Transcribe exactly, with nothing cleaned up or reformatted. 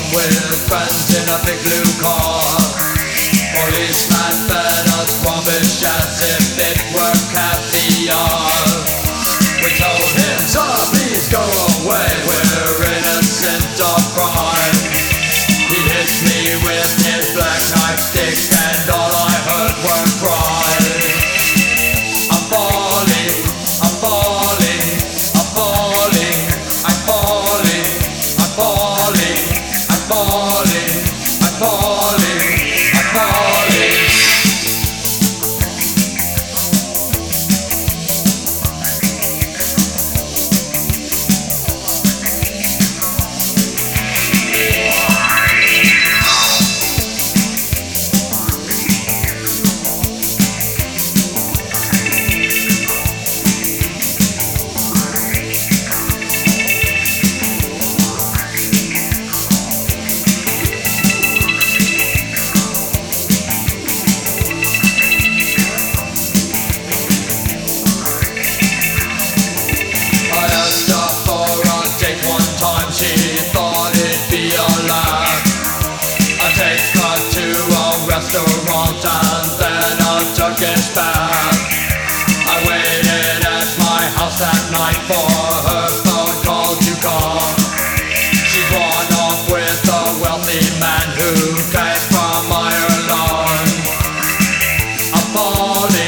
with friends in a big blue car. Policeman fed us rubbish as if it were caviar. We told him, sir, please go away, we're innocent of crime. He hit me with his black knife stick and all I heard were cries. I'm falling, I'm falling, I'm falling, I'm falling, I'm falling, I'm falling, I'm falling, I'm falling. Restaurant and then a Turkish bath. I waited at my house at night for her phone call to come. She'd run off with a wealthy man who came from Ireland. I'm falling.